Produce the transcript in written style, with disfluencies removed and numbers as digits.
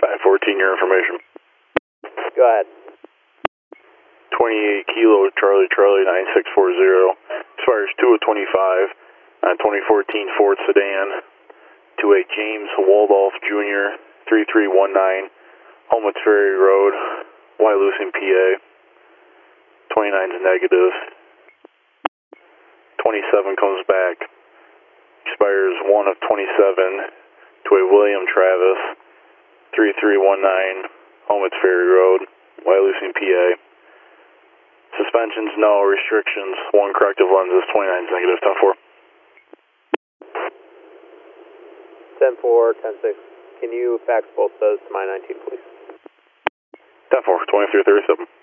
514, your information. Go ahead. 28 Kilo Charlie Charlie 9640. Expires 2 of 25 on 2014 Ford sedan to a James Waldolf Jr. 3319 Homewood Ferry Road, Wyalusing, PA. 29 is negative. 27 comes back. Expires 1 of 27 to a William Travis 3319 Homewood Ferry Road, Wyalusing, PA. Suspensions, no. Restrictions, 1 corrective lenses, 29 is negative. 10-4. 10-4, 10-6. Can you fax both those to my 19, please? 10-4, 2337.